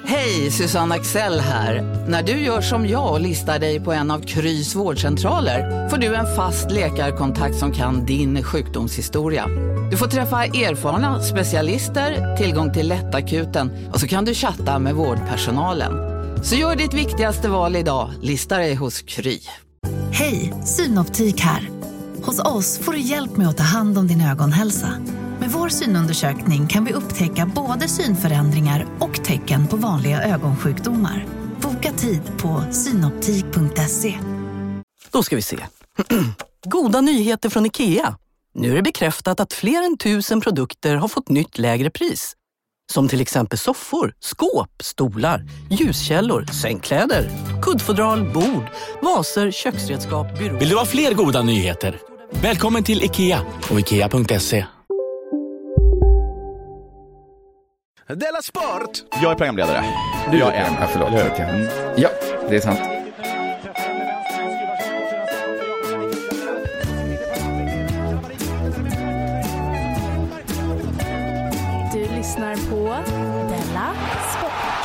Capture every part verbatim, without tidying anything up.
Hej, Susanne Axel här. När du gör som jag och listar dig på en av Krys vårdcentraler får du en fast läkarkontakt som kan din sjukdomshistoria. Du får träffa erfarna specialister, tillgång till lättakuten och så kan du chatta med vårdpersonalen. Så gör ditt viktigaste val idag, lista dig hos Kry. Hej, Synoptik här. Hos oss får du hjälp med att ta hand om din ögonhälsa. Med vår synundersökning kan vi upptäcka både synförändringar och tecken på vanliga ögonsjukdomar. Boka tid på synoptik punkt se. Då ska vi se. Goda nyheter från IKEA. Nu är det bekräftat att fler än tusen produkter har fått nytt lägre pris. Som till exempel soffor, skåp, stolar, ljuskällor, sängkläder, kuddfodral, bord, vaser, köksredskap, byråer. Vill du ha fler goda nyheter? Välkommen till IKEA och ikea punkt se. Della Sport! Jag är programledare. Du jag är en. Ja, förlåt. Mm. Ja, det är sant. Du lyssnar på Della Sport.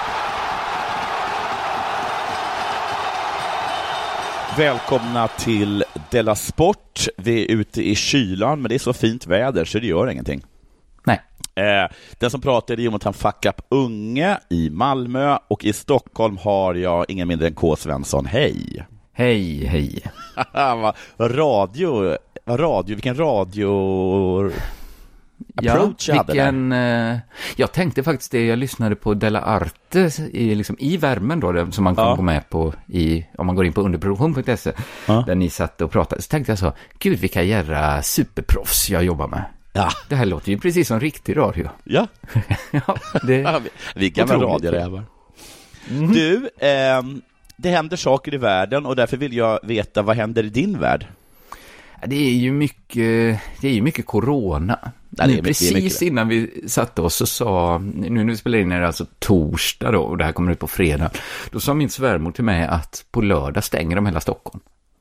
Välkomna till Della Sport. Vi är ute i kylan, men det är så fint väder så det gör ingenting. Nej. Eh, den som pratar är Jonathan Fuck Up Unge i Malmö, och i Stockholm har jag ingen mindre än K. Svensson. Hej. Hej, hej. vad, vad radio, vad radio, vilken radio approach ja, hade vilken, där. Eh, jag tänkte faktiskt det, jag lyssnade på Della Arte i, liksom, i värmen då, det, som man kan ja. gå med på i, om man går in på underproduktion punkt se, ja. Där ni satt och pratade. Så tänkte jag så, gud vilka jävla superproffs jag jobbar med. Ja. Det här låter ju precis som riktig radio. Ja, ja det ja, vi, vi gamla radiorävar. Mm. Du, eh, det händer saker i världen och därför vill jag veta, vad händer i din värld? Det är ju mycket, det är ju mycket corona. Ja, det är precis mycket innan vi satte oss och sa, nu när vi spelar in är det alltså torsdag då, och det här kommer ut på fredag. Då sa min svärmor till mig att på lördag stänger de hela Stockholm.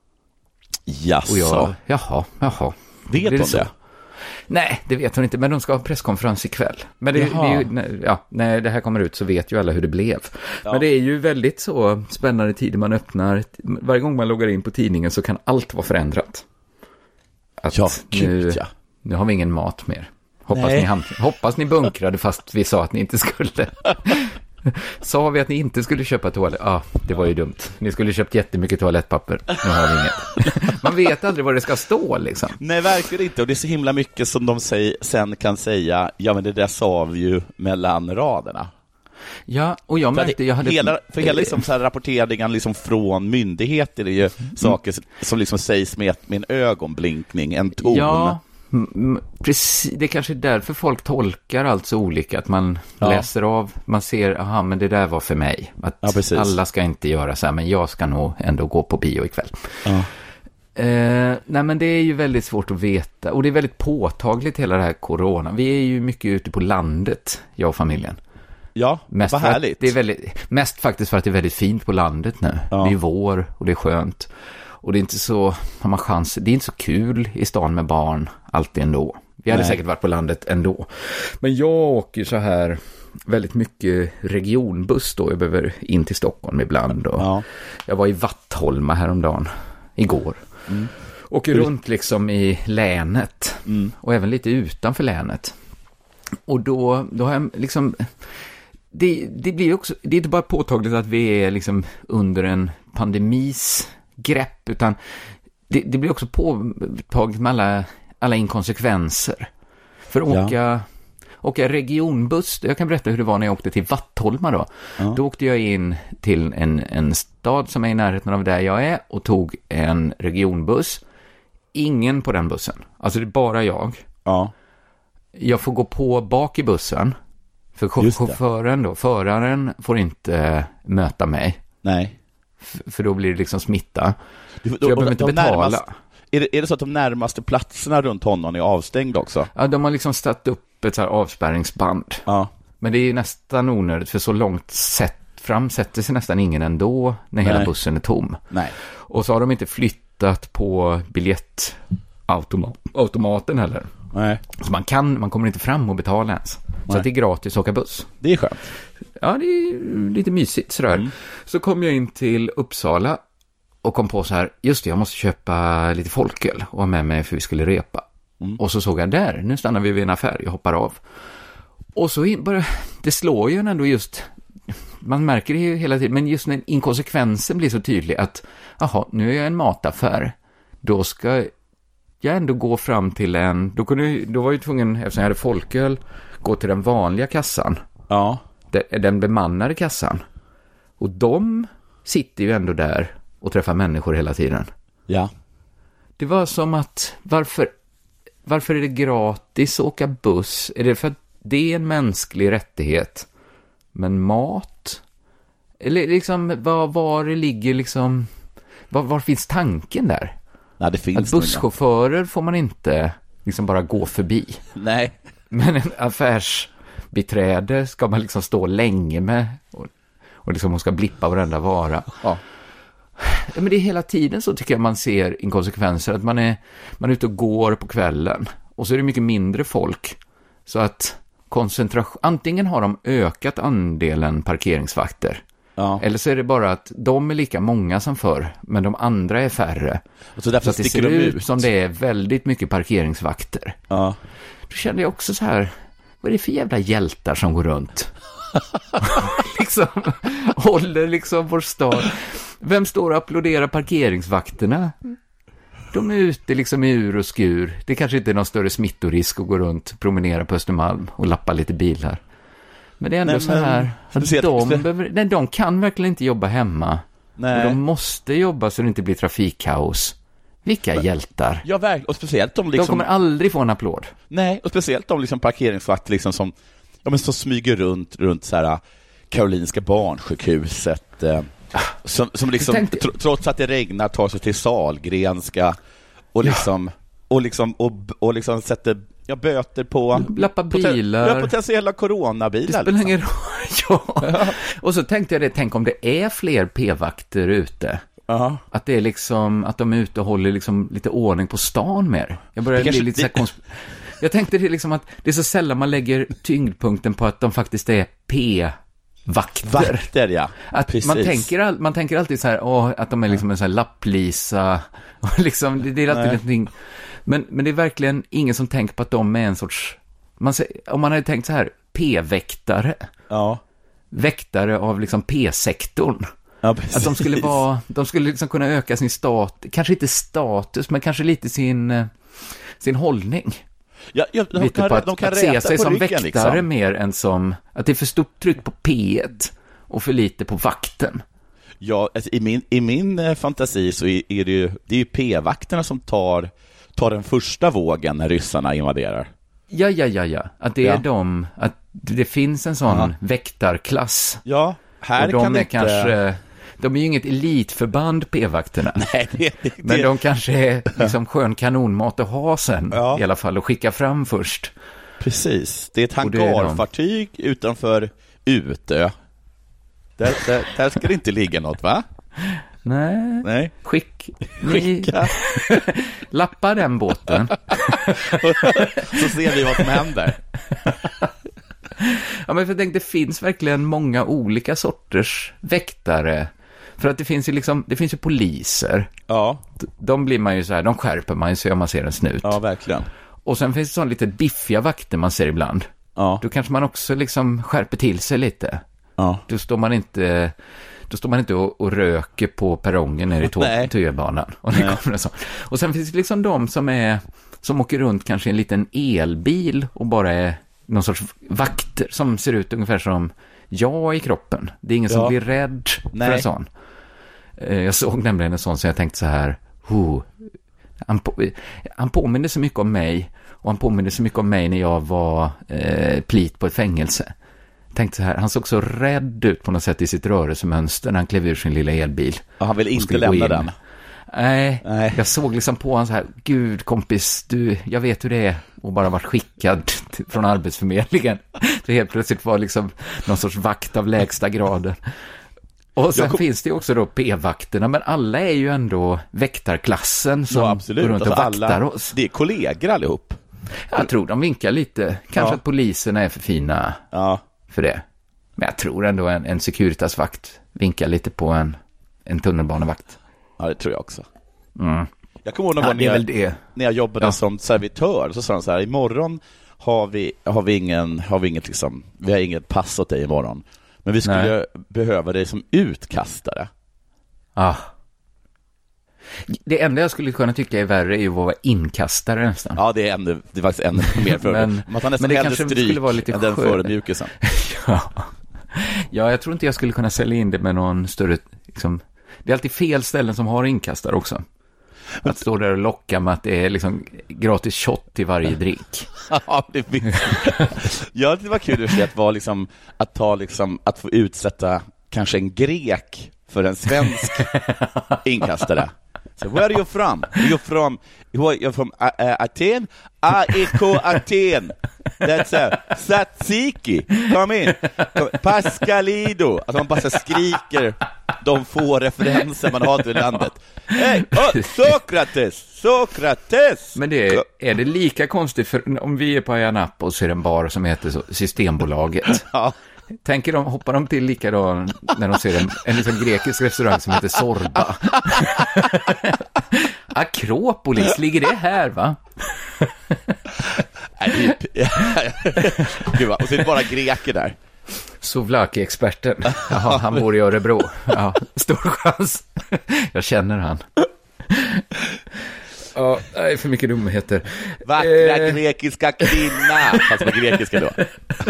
Jaså. Och jag, jaha, jaha. Vet de det? Nej, det vet hon inte, men de ska ha presskonferens ikväll. Men det, det är ju, ja, när det här kommer ut så vet ju alla hur det blev. Ja. Men det är ju väldigt så spännande tider man öppnar. Varje gång man loggar in på tidningen så kan allt vara förändrat. Att ja, nu, gud, ja. nu har vi ingen mat mer. Hoppas ni, ham- hoppas ni bunkrade fast vi sa att ni inte skulle. Sa vi att ni inte skulle köpa toalett? Ja, ah, det var ju dumt. Ni skulle köpt jättemycket toalettpapper. Nu har vi inget. Man vet aldrig vad det ska stå liksom. Nej, verkligen inte. Och det är så himla mycket som de säger, sen kan säga, ja men det där sa vi ju mellan raderna. Ja, och jag märkte... Jag hade... Hela, för hela liksom så här rapporteringen liksom från myndigheter är ju mm. saker som liksom sägs med, med en ögonblinkning, en ton. Ja, m- precis. Det är kanske därför folk tolkar allt så olika. Att man ja. läser av, man ser, aha, men det där var för mig. Att ja, alla ska inte göra så här, men jag ska nog ändå gå på bio ikväll. Ja. Eh, nej, men det är ju väldigt svårt att veta. Och det är väldigt påtagligt hela det här corona. Vi är ju mycket ute på landet, jag och familjen. Ja, mest vad härligt. Det är väldigt, mest faktiskt för att det är väldigt fint på landet nu. Ja. Det är vår och det är skönt. Och det är inte så, har man chans, det är inte så kul i stan med barn alltid ändå. Vi hade Nej. säkert varit på landet ändå. Men jag åker så här väldigt mycket regionbuss då. Jag behöver in till Stockholm ibland. Och ja. Jag var i Vattholma häromdagen, igår. Mm. Åker runt liksom i länet. Mm. Och även lite utanför länet. Och då, då har jag liksom... Det, det blir också, det är inte bara påtagligt att vi är liksom under en pandemis grepp, utan det, det blir också påtagligt med alla, alla inkonsekvenser. För att åka, ja. åka regionbuss, jag kan berätta hur det var när jag åkte till Vattholma då. Ja. Då åkte jag in till en, en stad som är i närheten av där jag är och tog en regionbuss. Ingen på den bussen, alltså det är bara jag. Ja. Jag får gå på bak i bussen. För chauffören då, föraren får inte möta mig. Nej. F- för då blir det liksom smitta. Du, då, så jag behöver inte betala. Närmast, är, det, är det så att de närmaste platserna runt honom är avstängda också? Ja, de har liksom satt upp ett så här avspärringsband. Ja. Men det är ju nästan onödigt, för så långt sett, fram sätter sig nästan ingen ändå när Nej. hela bussen är tom. Nej. Och så har de inte flyttat på biljettautomaten heller. Nej. Så man kan, man kommer inte fram och betala ens. Så att det är gratis att åka buss. Det är skönt. Ja, det är lite mysigt sådär. Mm. Så kom jag in till Uppsala och kom på så här, just det, jag måste köpa lite folköl och ha med mig för vi skulle repa. Mm. Och så såg jag där, nu stannar vi vid en affär, jag hoppar av. Och så in, bara, det slår ju ändå just, man märker det ju hela tiden, men just när inkonsekvensen blir så tydlig att, jaha, nu är jag en mataffär, då ska jag ändå gå fram till en, då, kunde, då var jag tvungen, eftersom jag hade folköl, gå till den vanliga kassan. Ja. Den bemannade kassan. Och de sitter ju ändå där och träffar människor hela tiden. Ja. Det var som att, varför, varför är det gratis att åka buss? Är det för att det är en mänsklig rättighet? Men mat? Eller liksom, var, var det ligger liksom, var, var finns tanken där? Nej, det finns att busschaufförer får man inte liksom bara gå förbi. Nej. Men en affärsbiträde ska man liksom stå länge med och, och liksom man ska blippa varenda vara. Ja. Men det är hela tiden så tycker jag man ser inkonsekvenser, att man är, man är ute och går på kvällen och så är det mycket mindre folk. Så att koncentration, antingen har de ökat andelen parkeringsvakter. Ja. Eller så är det bara att de är lika många som förr, men de andra är färre. Och så därför så att det ser de ut, ut som det är väldigt mycket parkeringsvakter. Ja. Då kände jag också så här, vad är det för jävla hjältar som går runt? liksom, håller liksom vår stad. Vem står och applåderar parkeringsvakterna? De är ute liksom i ur och skur. Det kanske inte är någon större smittorisk att gå runt, promenera på Östermalm och lappa lite bilar. Men det är ändå nej, så här att de, behöver, nej, de kan verkligen inte jobba hemma. Nej. De måste jobba så det inte blir trafikkaos. Vilka men, hjältar. Ja, verkligen. Och speciellt de liksom... De kommer aldrig få en applåd. Nej, och speciellt de liksom parkeringsvakter liksom som, ja, men som smyger runt, runt så här Karolinska barnsjukhuset. Eh, som, som liksom, tänkte... tr- trots att det regnar, tar sig till Sahlgrenska och liksom, ja. och liksom, och, och liksom sätter... Jag böter på lappa bilar. Poten- potentiella coronabilar. Det spelar ingen roll. Ja. Och så tänkte jag det, tänk om det är fler p-vakter ute. Uh-huh. Att det är liksom, att de är ute och håller liksom lite ordning på stan mer. Jag började bli lite det... så här konsp- Jag tänkte det liksom att det är så sällan man lägger tyngdpunkten på att de faktiskt är p-vakter. Vakter, ja. Att man tänker, all, man tänker alltid så här, åh, att de är liksom en sån här lapplisa. Och liksom, det, det är alltid någonting. Men, men det är verkligen ingen som tänker på att de är en sorts... Man säger, om man hade tänkt så här, p-väktare. Ja. Väktare av liksom p-sektorn. Ja, att de skulle vara... De skulle liksom kunna öka sin status. Kanske inte status, men kanske lite sin, sin hållning. Ja, ja, de lite kan, på att, de kan att se sig som ryggen, väktare liksom. Mer än som... Att det är för stort tryck på P ett och för lite på vakten. Ja, alltså, i min, i min eh, fantasi så är, är det ju, det är ju p-vakterna som tar... tar den första vågen när ryssarna invaderar. Ja, ja, ja, ja. Att det ja. är de, att det finns en sån ja. väktarklass. Ja, här och de kan är inte... kanske, de är ju inget elitförband p-vakterna. Nej, det, det, men det... de kanske är liksom skön kanonmat att ha sen ja. i alla fall och skicka fram först. Precis, det är ett hangarfartyg de... utanför Utö. Där, där, där ska det inte ligga något, va? Nej. Nej. Skick. Skicka. Lappa den båten. Så ser vi vad som händer. Ja, men för jag tänkte, det finns verkligen många olika sorters väktare. För att det finns ju liksom, det finns ju poliser. Ja. De blir man ju så här, de skärper man ju så man ser en snut. Ja, verkligen. Och sen finns det sån lite biffiga vakter man ser ibland. Ja. Då kanske man också liksom skärper till sig lite. Ja. Då står man inte... Då står man inte och, och röker på perrongen nere i tågbanan. Och, och, och sen finns det liksom de som är som åker runt kanske i en liten elbil och bara är någon sorts vakter som ser ut ungefär som jag i kroppen. Det är ingen ja. som blir rädd Nej. för en sån. Jag såg nämligen en sån som jag tänkte så här, oh, han, på, han påminner så mycket om mig och han påminner så mycket om mig när jag var eh, plit på ett fängelse. Tänkte så här, han såg så rädd ut på något sätt i sitt rörelsemönster när han klev ur sin lilla elbil. Och han vill inte lämna den. Nej, Nej, jag såg liksom på honom så här, gud kompis, du, jag vet hur det är och bara varit skickad till, från arbetsförmedlingen. Det helt plötsligt var liksom någon sorts vakt av lägsta graden. Och sen kom... finns det också då p-vakterna, men alla är ju ändå väktarklassen som ja, absolut. går runt och alltså vaktar alla, oss. Det är kollegor allihop. Jag tror de vinkar lite. Kanske Ja. att poliserna är för fina Ja. för det. Men jag tror ändå en, en Securitas-vakt vinkar lite på en, en tunnelbanevakt. Ja, det tror jag också. Mm. Jag kommer ihåg någon Ja, gång det är när, väl jag, det. när jag jobbade Ja. som servitör, så sa de så här: imorgon har vi, har vi ingen, har vi inget liksom, vi har inget pass åt dig imorgon. Men vi skulle Nej. behöva dig som utkastare. Ah. Det enda jag skulle kunna tycka är värre är ju att vara inkastare nästan. Ja, det är, ännu, det är faktiskt ännu mer för Men- man tar nästan men det hellre kanske stryk skulle vara lite än den skör. förödmjukelsen. Ja. Ja, jag tror inte jag skulle kunna sälja in det med någon större... Liksom, det är alltid fel ställen som har inkastare också. Att stå där och locka med att det är liksom gratis shot till varje drink. Ja, det finns. Ja, det var kul att se att vara liksom, att ta liksom, att få utsätta kanske en grek för en svensk inkastare. So, where are you from? You're from, you're from uh, uh, Aten? A E K Aten. That's a Tsatsiki. Come in. Come, Pascalido. Alltså man bara så skriker de få referenser man har till landet. Hey, oh, Sokrates! Sokrates! Men det är, är det lika konstigt för om vi är på Ayia Napa och så är det en bar som heter så, Systembolaget. Ja. Tänker de, hoppar de till likadan när de ser en, en liksom grekisk restaurang som heter Sorba? Akropolis, ligger det här va? Nej, det är- Gud, och så är det bara greker där. Souvlaki-experten. Jaha, han bor i Örebro. Ja, stor chans. Jag känner han. Ja, det är för mycket dumheter. Vackra Eh. grekiska kvinna. Fast med grekiska då.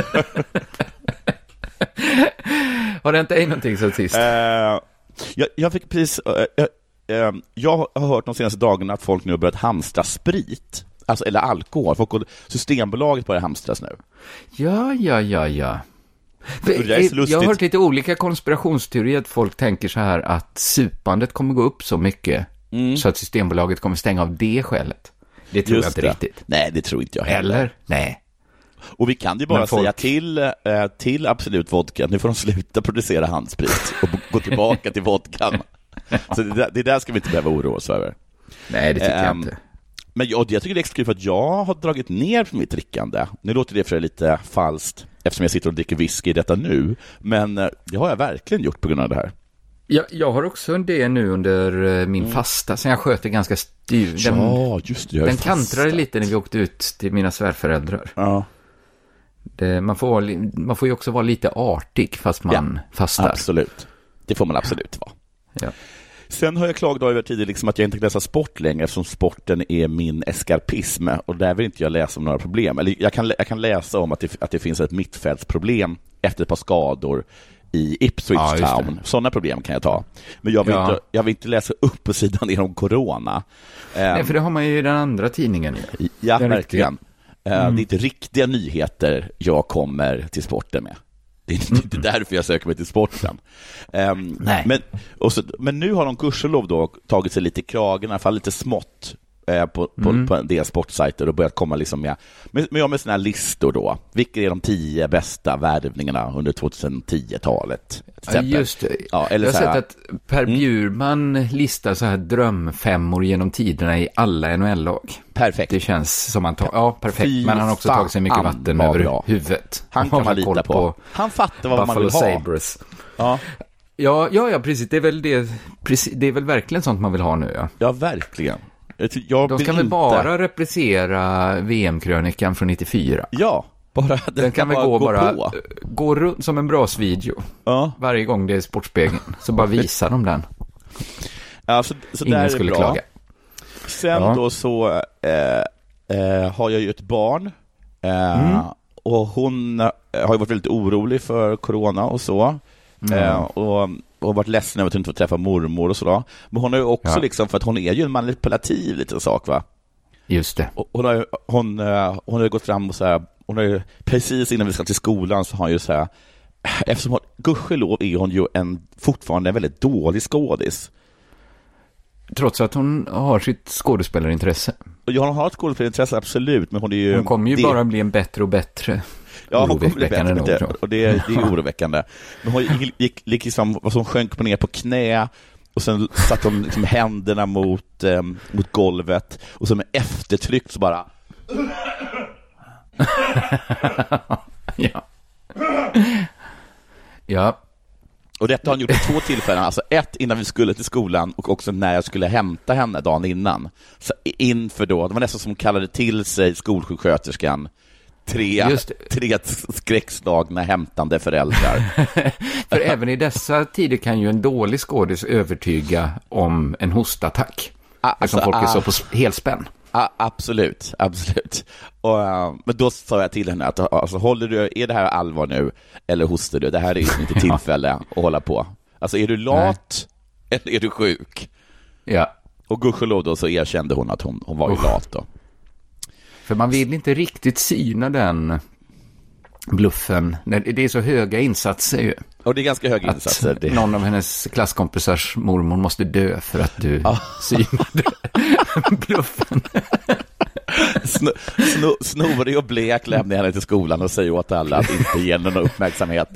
Har det inte dig någonting så sist? Uh, jag, jag fick precis uh, uh, uh, jag har hört de senaste dagarna att folk nu har börjat hamstra sprit. Alltså, eller alkohol. Folk går, Systembolaget börjar hamstras nu. Ja, ja, ja, ja. Det är så lustigt. Jag har hört lite olika konspirationsteorier att folk tänker så här att supandet kommer gå upp så mycket Mm. så att Systembolaget kommer stänga av det skälet. Det tror Just jag inte det. riktigt. Nej, det tror inte jag heller. Eller? Nej. Och vi kan ju bara Men folk- säga till, eh, till Absolut Vodka att nu får de sluta producera handsprit och b- gå tillbaka till vodkan. Så det där, det där ska vi inte behöva oroa oss över. Nej, det tycker jag Ehm, inte. Men jag, jag tycker det är extra kul för att jag har dragit ner på mitt drickande. Nu låter det för sig lite falskt eftersom jag sitter och dricker whisky i detta nu. Men eh, det har jag verkligen gjort på grund av det här. Jag, jag har också det nu under eh, min Mm. fasta, sen jag sköt det ganska styr. Den, Ja, just det. jag är den fast. kantrade lite när vi åkte ut till mina svärföräldrar. Ja, Det, man, får, vara li- man får ju också vara lite artig fast man fastar. absolut. Det får man absolut vara. Ja. Sen har jag klagat över tidigare liksom att jag inte kan läsa sport längre eftersom sporten är min eskarpism och där vill inte jag läsa om några problem. Eller jag kan, jag kan läsa om att det, att det finns ett mittfältsproblem efter ett par skador i Ipswich Ja, just det. Town. Sådana problem kan jag ta. Men jag vill, Ja. inte, jag vill inte läsa upp på sidan ner om corona. Nej, Ehm, för det har man ju i den andra tidningen. Ju. ja, den verkligen. riktiga. Eh, Det är inte riktiga nyheter jag kommer till sporten med. Det är inte därför jag söker mig till sporten. Um, Nej. Men, och så, men nu har de kurselov då tagit sig lite i kragen, i alla fall lite smått eh, på, på, Mm. på en del sportsajter och börjat komma liksom med, med, med, med såna här listor då. Vilka är de tio bästa värvningarna under tjugohundratio-talet? till Ja, exempel. just det. Ja, eller jag har så här- sett att Per Bjurman listar så här drömfemmor genom tiderna i alla N H L-lag. Perfekt. Det känns som han tar, ja perfekt, Fy men han har också fan, tagit sig mycket vatten vad över bra. huvudet. Han Och kan har man koll lita på. Han fattar vad man Buffalo vill ha. Sabres. Ja, Ja, ja, ja, precis. Det är väl det, precis, det är väl verkligen sånt man vill ha nu, ja. ja verkligen. Jag, ty- jag De vill ska väl inte- bara reprisera V M-krönikan från nittiofyra. Ja, bara den, Den kan väl gå, gå bara, på. gå runt som en brasvideo. Ja. Varje gång det är Sportspegeln. Så bara visar de den. Ja, så, så där Ingen är skulle bra. klaga. Sen Ja. då så eh, eh, har jag ju ett barn eh, Mm. och hon eh, har ju varit väldigt orolig för corona och så eh, och, och varit ledsen över att hon inte får träffa mormor och så. Men hon har ju också Ja. liksom, för att hon är ju en manipulativ liten sak va. Just det. Och hon har ju, hon, eh, hon har ju gått fram och så här, hon har ju precis innan vi ska till skolan så har hon ju så här, eftersom hon, gudskelov är hon ju en, fortfarande en väldigt dålig skådis. Trots att hon har sitt skådespelarintresse. Och jag har ett skådespelarintresse absolut, men hon är ju... Hon kommer ju det, bara bli en bättre och bättre. ja, hon kommer bli bättre, Oroväckande nog, bättre, tror jag. och det, det är oroväckande. Men hon gick, gick, gick liksom, vad som sjönk på ner på knä och sen satt hon liksom händerna mot, eh, mot golvet och så med eftertryck så bara ja. Ja. Och detta har han gjort på två tillfällen. Alltså ett innan vi skulle till skolan och också när jag skulle hämta henne dagen innan. Så inför då, det var nästan som kallade till sig skolsjuksköterskan. Tre, tre skräckslagna hämtande föräldrar. För även i dessa tider kan ju en dålig skådis övertyga om en hostattack. Ah, eftersom alltså, folk är ah, så på helspänn. Ah, absolut, absolut. Och, uh, men då sa jag till henne att alltså, håller du, är det här allvar nu eller hostar du? Det här är ju inte tillfälle ja. att hålla på. Alltså är du lat Nej. eller är du sjuk? Ja. Och gudskelov då så erkände hon att hon, hon var ju oh. lat då. För man vill inte riktigt syna den bluffen. Det är så höga insatser ju. Och det är ganska höga insatser. Det. Någon av hennes klasskompisars mormor måste dö för att du ah. synade bluffen. Sno, sno, snorig och blek lämnar henne till skolan och säger åt alla att inte ge någon uppmärksamhet.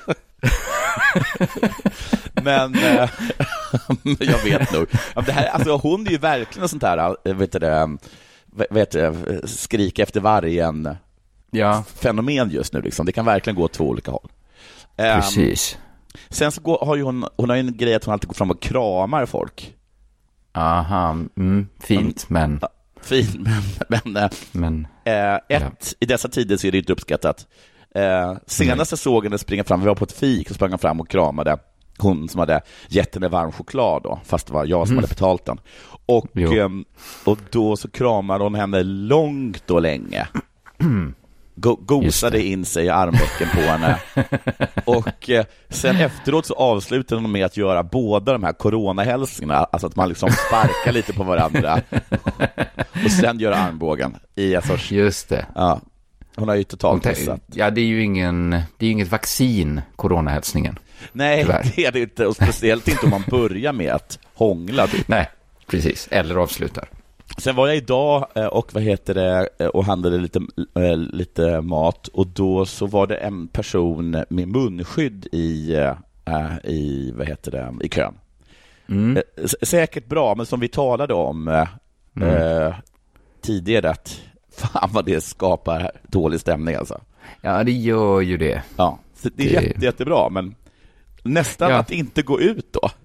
Men äh, jag vet nog. Det här, alltså, hon är ju verkligen sånt här, vet du det, vet du, skrik efter vargen ja. fenomen just nu. Liksom. Det kan verkligen gå åt två olika håll. Precis. Um, sen så går, har ju hon, hon har ju en grej att hon alltid går fram och kramar folk. Aha, mm, fint, men... men... Fint, men... men, men äh, ett, ja. I dessa tider så är det inte uppskattat. Äh, senast jag såg henne springa fram, vi var på ett fik och sprang fram och kramade hon som hade gett henne varm choklad då, fast det var jag som mm. hade betalt den. Och, um, och då så kramade hon henne långt och länge. Go- gosade in sig i armvecken på henne. Och eh, sen efteråt så avslutade hon med att göra båda de här coronahälsningarna, alltså att man liksom sparkar lite på varandra och sen gör armbågen i en sorts... Just det. Ja. Hon har ju totalt missat. Ja, det är ju ingen, det är inget vaccin, coronahälsningen. Nej, tyvärr. Det är det inte. Och speciellt inte om man börjar med att hångla. Typ. Nej, precis. Eller avslutar. Sen var jag idag och vad heter det och handlade lite, lite mat och då så var det en person med munskydd i, i vad heter det, i kön. Mm. Säkert bra, men som vi talade om mm. eh, tidigare att fan vad det skapar dålig stämning alltså. Ja, det gör ju det. Ja, så det är det... Jätte, jättebra, men nästan ja. Att inte gå ut då.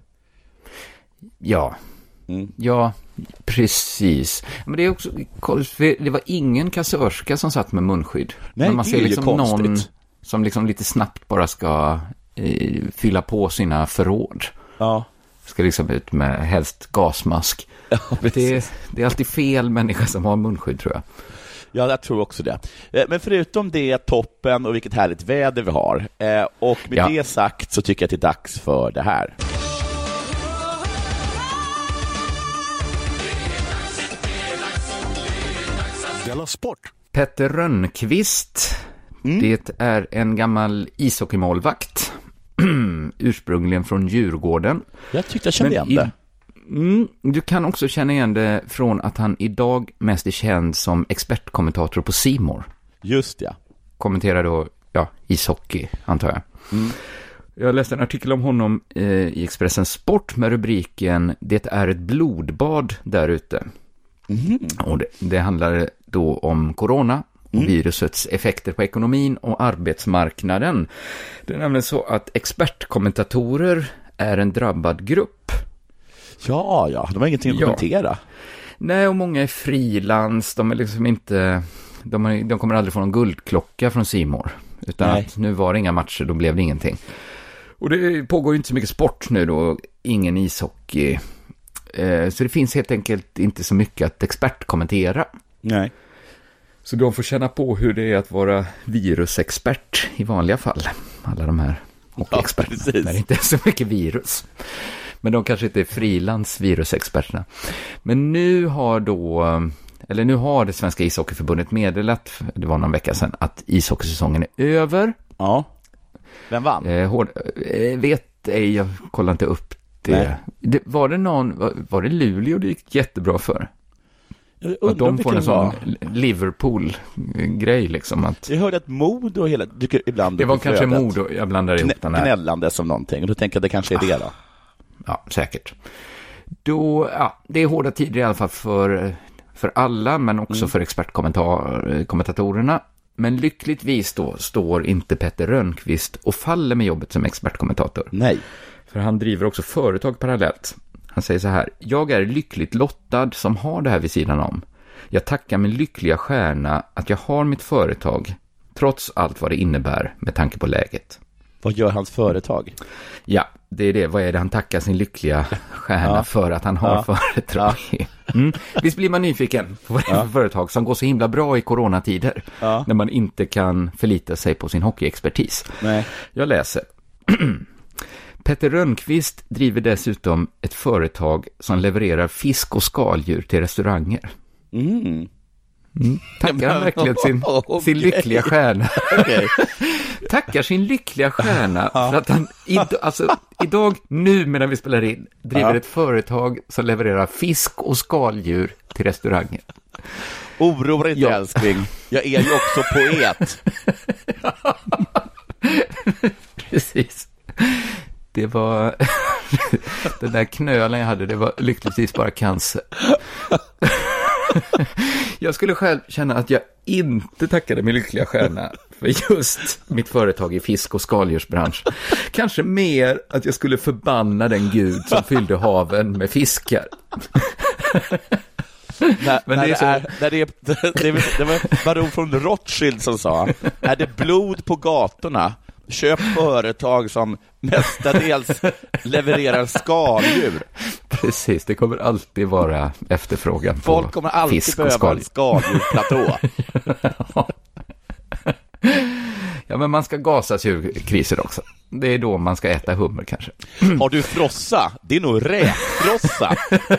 Ja. Mm. Ja, precis. Men det är också det var ingen kassörska som satt med munskydd. Nej, men man det ser är liksom ju konstigt. Någon som liksom lite snabbt bara ska eh, fylla på sina förråd. Ja. Ska liksom ut med helst gasmask. Ja, det, det är alltid fel människa som har munskydd, tror jag. Ja, jag tror också det. Men förutom det, toppen och vilket härligt väder vi har. Och med ja. det sagt så tycker jag att det är dags för det här. Sport. Petter Rönnqvist, mm. det är en gammal ishockeymålvakt, ursprungligen från Djurgården. Jag tyckte jag kände igen det. Mm, du kan också känna igen det från att han idag mest är känd som expertkommentator på C More. Just ja. Kommenterar då ja, ishockey, antar jag. Mm. Jag läste en artikel om honom eh, i Expressen Sport med rubriken "Det är ett blodbad där ute". Mm. Och det, det handlar då om corona och mm. virusets effekter på ekonomin och arbetsmarknaden. Det är nämligen så att expertkommentatorer är en drabbad grupp. Ja, ja, de har ingenting att ja. kommentera. Nej, och många är frilans. De är liksom inte, de, är, de kommer aldrig få någon guldklocka från C More. Utan att nu var det inga matcher, då blev det ingenting. Och det pågår ju inte så mycket sport nu då, ingen ishockey. Så det finns helt enkelt inte så mycket att expertkommentera. Nej. Så de får känna på hur det är att vara virusexpert i vanliga fall. Alla de här hockeyexperterna. Ja, precis. Men det är inte så mycket virus. Men de kanske inte är frilans virusexperterna. Men nu har då, eller nu har det Svenska ishockeyförbundet meddelat, det var någon vecka sedan, att ishockeysäsongen är över. Ja. Vem vann? Eh, hård, eh, vet ej, jag kollar inte upp det. det. Var det någon, var, var det Luleå det gick jättebra för? Att de får en sån Liverpool-grej liksom. Att... Jag hörde att Modo hela, tycker ibland det var kanske Modo, jag blandar ihop Knä, den här. Gnällande som någonting, och då tänker jag att det kanske är det då. Ja, säkert. Då, ja, det är hårda tider i alla fall för, för alla, men också mm. för expertkommentatorerna. Men lyckligtvis då står inte Petter Rönnqvist och faller med jobbet som expertkommentator. Nej. För han driver också företag parallellt. Han säger så här: jag är lyckligt lottad som har det här vid sidan om. Jag tackar min lyckliga stjärna att jag har mitt företag, trots allt vad det innebär med tanke på läget. Vad gör hans företag? Ja, det är det. Vad är det han tackar sin lyckliga stjärna ja. för att han har ja. företag? Ja. Mm. Visst blir man nyfiken på vad det är för ja. företag som går så himla bra i coronatider ja. när man inte kan förlita sig på sin hockeyexpertis. Nej. Jag läser. Petter Rönnqvist driver dessutom ett företag som levererar fisk och skaldjur till restauranger. Mm. Mm. Tackar han verkligen sin, okay. sin lyckliga stjärna. Okay. Tackar sin lyckliga stjärna ja. för att han id- alltså, idag, nu medan vi spelar in, driver ja. ett företag som levererar fisk och skaldjur till restauranger. Oroa inte, ja. älskling. Jag är ju också poet. Precis. Det var den där knölen jag hade, det var lyckligtvis bara cancer. Jag skulle själv känna att jag inte tackade min lyckliga stjärna för just mitt företag i fisk- och skaldjursbransch. Kanske mer att jag skulle förbanna den gud som fyllde haven med fiskar. När, Men när det, är så... är, när det, är, det, det, det var baron från Rothschild som sa: är det blod på gatorna, köp företag som mestadels levererar skaldjur. Precis, det kommer alltid vara efterfrågan på Folk kommer alltid fisk behöva skaldjur. en skaldjurplatå. Ja. Ja, men man ska gasas ur kriser också. Det är då man ska äta hummer kanske. Har du frossa? Det är nog räkfrossa.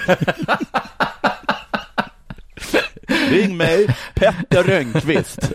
Ring mig, Petter Rönnqvist.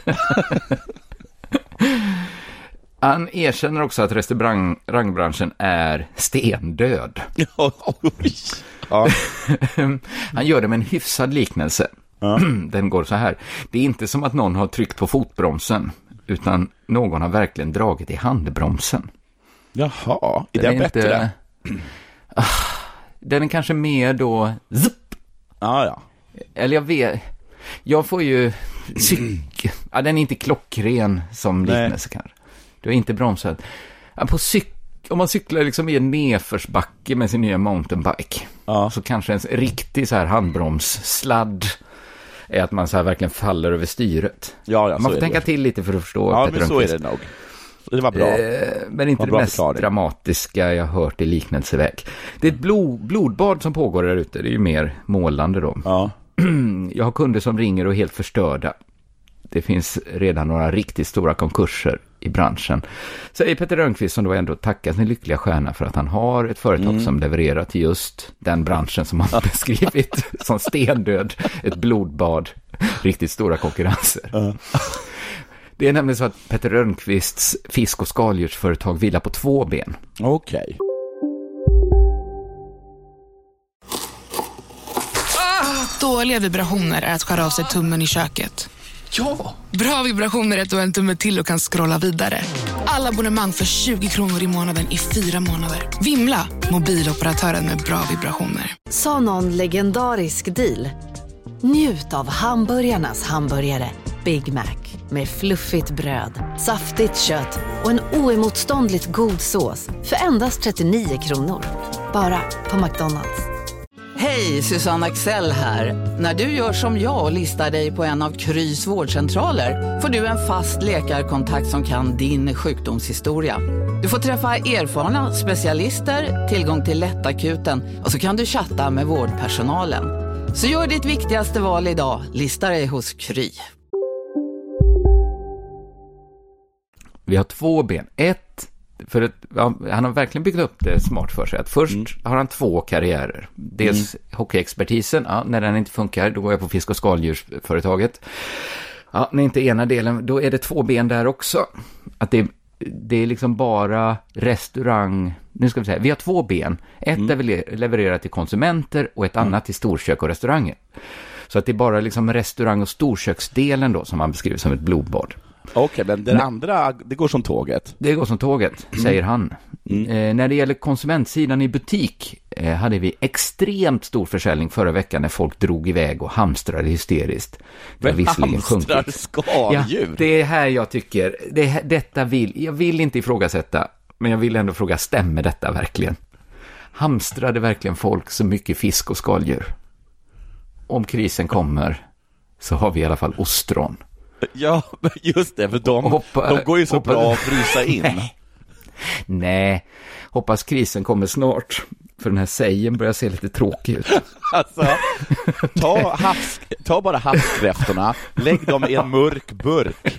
Han erkänner också att restaurangbranschen är stendöd. Ja. Han gör det med en hyfsad liknelse. Ja. Den går så här: det är inte som att någon har tryckt på fotbromsen, utan någon har verkligen dragit i handbromsen. Jaha, är den det bättre? Inte... Den är kanske mer då zup. Ja, ja. Eller jag vet, jag får ju cyk... ja, den är inte klockren som liknelse kanske. Du är inte bromsad. Ja, på cyk... Om man cyklar liksom i en nedförsbacke med sin nya mountainbike, ja. så kanske en riktig så här handbromssladd är att man så här verkligen faller över styret. Ja, ja, man får är tänka det. till lite för att förstå. Ja, Petter men så är det nog. Det var bra. Eh, men inte det, det mest förklaring. dramatiska jag hört i liknelseväg. Det är ett blod, blodbad som pågår där ute. Det är ju mer målande då. Ja. Jag har kunder som ringer och är helt förstörda. Det finns redan några riktigt stora konkurser i branschen. Säger Petter Rönnqvist, som då ändå tackar sin lyckliga stjärna för att han har ett företag mm. som levererar till just den branschen som han har beskrivit som stendöd, ett blodbad, riktigt stora konkurrenser. Uh. Det är nämligen så att Petter Rönnqvists fisk- och skaldjursföretag vilar på två ben. Okej. Okay. Ah, dåliga vibrationer är att skära av sig tummen i köket. Ja! Bra vibrationer är att du har en tumme till och kan scrolla vidare. Alla abonnemang för tjugo kronor i månaden i fyra månader. Vimla, mobiloperatören med bra vibrationer. Sa någon legendarisk deal? Njut av hamburgarnas hamburgare Big Mac med fluffigt bröd, saftigt kött och en oemotståndligt god sås för endast trettionio kronor. Bara på McDonald's. Hej, Susanne Axel här. När du gör som jag och listar dig på en av Krys vårdcentraler får du en fast läkarkontakt som kan din sjukdomshistoria. Du får träffa erfarna specialister, tillgång till lättakuten och så kan du chatta med vårdpersonalen. Så gör ditt viktigaste val idag, lista dig hos Kry. Vi har två ben. Ett, för att, ja, han har verkligen byggt upp det smart för sig. Att först mm. har han två karriärer. Dels mm. hockeyexpertisen, ja, när den inte funkar, då går jag på fisk- och skaldjursföretaget. Ja, när inte ena delen, då är det två ben där också. Att det, det är liksom bara restaurang... Nu ska vi säga, vi har två ben. Ett mm. där vi levererar till konsumenter och ett mm. annat till storkök och restauranger. Så att det är bara liksom restaurang- och storköksdelen då som man beskriver som ett blodbad. Okej, okay, men den andra, det går som tåget. Det går som tåget, säger han. Mm. Eh, när det gäller konsumentsidan i butik eh, hade vi extremt stor försäljning förra veckan när folk drog iväg och hamstrade hysteriskt. Det men hamstrar skaldjur? Ja, det är här jag tycker, det, detta vill, jag vill inte ifrågasätta, men jag vill ändå fråga, stämmer detta verkligen? Hamstrade verkligen folk så mycket fisk och skaldjur? Om krisen kommer så har vi i alla fall ostron. Ja, just det, för de, hoppa, de går ju så hoppa, bra att frysa in. Nej. Nej, hoppas krisen kommer snart. För den här sägen börjar se lite tråkig ut. Alltså, ta, havs, ta bara havskräftorna, lägg dem i en mörk burk.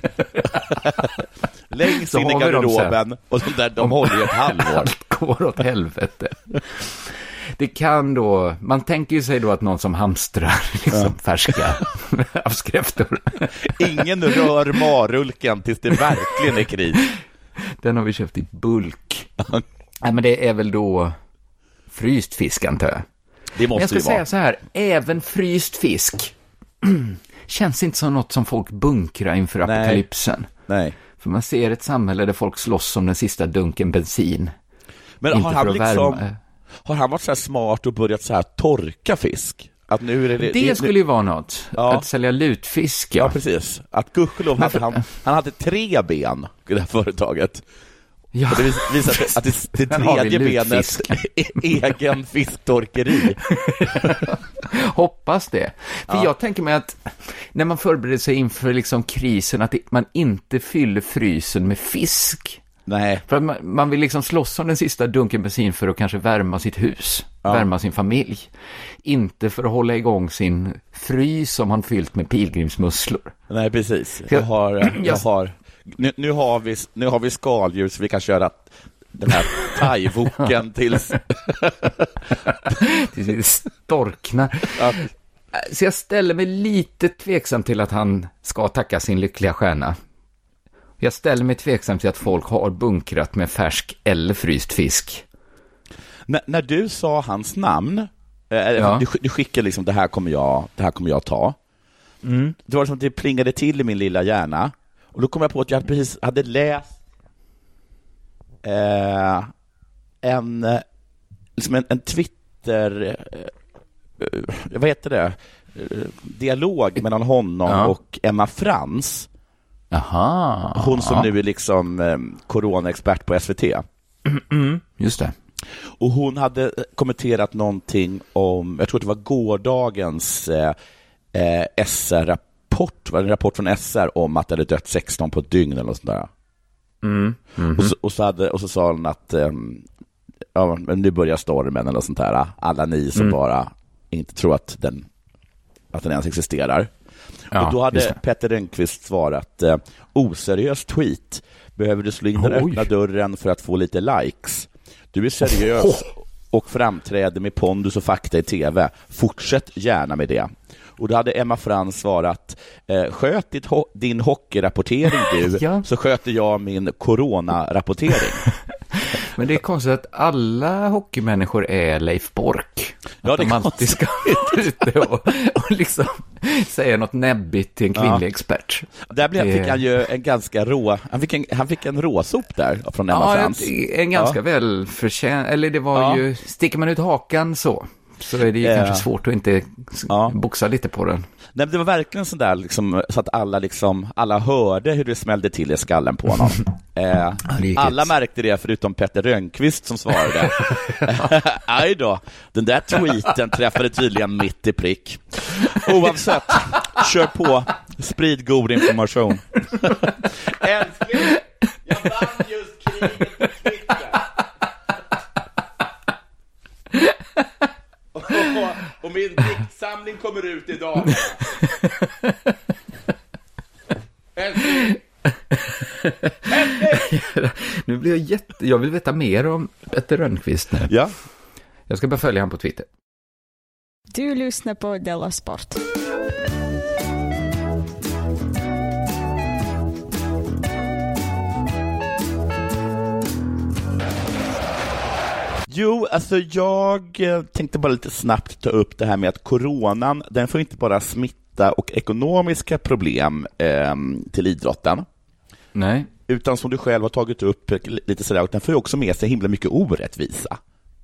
Längst in i garderoben och så där, de håller ju ett halvår. Allt går åt helvete. Det kan då, man tänker ju sig då att någon som hamstrar liksom ja. färska havskräftor. Ingen rör marulken tills det verkligen är kris. Den har vi köpt i bulk. Nej, men det är väl då fryst fisk, antar jag. Det måste men jag ska ju säga vara. Så här, även fryst fisk känns inte som något som folk bunkrar inför Nej. apokalypsen. Nej. För man ser ett samhälle där folk slåss om den sista dunken bensin. Men inte har han liksom värma. Har han varit så här smart och börjat så här torka fisk? Att nu är det, det, det skulle ju vara något. Ja. Att sälja lutfisk. Ja, ja precis. Att gudskelov hade han, han hade tre ben i det här företaget. Ja. Och det visar sig att det, det tredje benet är egen fisktorkeri. Hoppas det. För ja. jag tänker mig att när man förbereder sig inför liksom krisen, att man inte fyller frysen med fisk. Nej. För att man, man vill liksom slåss om den sista dunken bensin för att kanske värma sitt hus, ja. värma sin familj. Inte för att hålla igång sin frys som han fyllt med pilgrimsmusslor. Nej, precis. Jag har, jag har, nu, nu, har vi, nu har vi skaldjur så vi kan köra den här thaivoken tills... tills det storknar. Ja. Så jag ställer mig lite tveksam till att han ska tacka sin lyckliga stjärna. Jag ställer mig tveksam till att folk har bunkrat med färsk eller fryst fisk. N- när du sa hans namn, äh, ja. du, du skickade liksom det här kommer jag, det här kommer jag ta. Mm. Det var som att det plingade till i min lilla hjärna. Och då kom jag på att jag precis hade läst eh, en, liksom en, en Twitter, eh, vad heter det? Dialog mellan honom ja. och Emma Frans. Aha. Hon som nu är liksom eh, coronaexpert på S V T. Mm, mm, just det. Och hon hade kommenterat någonting om, jag tror att det var gårdagens eh, eh, S R-rapport, var en rapport från S R om att det hade dött sexton på ett dygn eller något sånt där. Mm, mm-hmm. och, så, och, så hade, och så sa hon att eh, ja, nu börjar stormen eller sånt där. Alla ni som mm. bara inte tror att den, att den ens existerar. Ja, och då hade Petter Rönnqvist svarat eh, oseriös tweet. Behöver du slå in den öppna dörren för att få lite likes? Du är seriös oh. och framträder med pondus och fakta i tv. Fortsätt gärna med det. Och då hade Emma Frans svarat eh, sköt ditt ho- din hockeyrapportering du ja. så sköter jag min coronarapportering. Men det är konstigt att alla hockeymänniskor är Leif Bork. Ja, att det de alltid ska ute och, och liksom säga något näbbigt till en kvinnlig ja. expert. Där blev, fick han ju en ganska rå, han fick en, han fick en råsop där från Emma ja, Frans. En ganska ja. väl förtjänt, eller det var ja. ju, sticker man ut hakan så. Så är det ju äh. kanske svårt att inte ja. boxa lite på den. Nej, det var verkligen så där liksom, så att alla liksom alla hörde hur det smällde till i skallen på honom. eh, alla märkte det förutom Petter Rönnqvist som svarade. Aj då, den där tweeten träffade tydligen mitt i prick. Oavsett, kör på, sprid god information. Älskling, jag vann just kriget på Twitter. Och min diktsamling kommer ut idag. Älskling. Älskling. Nu blir jag jätte... Jag vill veta mer om Petter Rönnqvist nu. Ja. Jag ska bara följa han på Twitter. Du lyssnar på Della Sport. Jo, alltså jag tänkte bara lite snabbt ta upp det här med att coronan, den får inte bara smitta och ekonomiska problem eh, till idrotten. Nej. Utan som du själv har tagit upp lite sådär, och den får ju också med sig himla mycket orättvisa.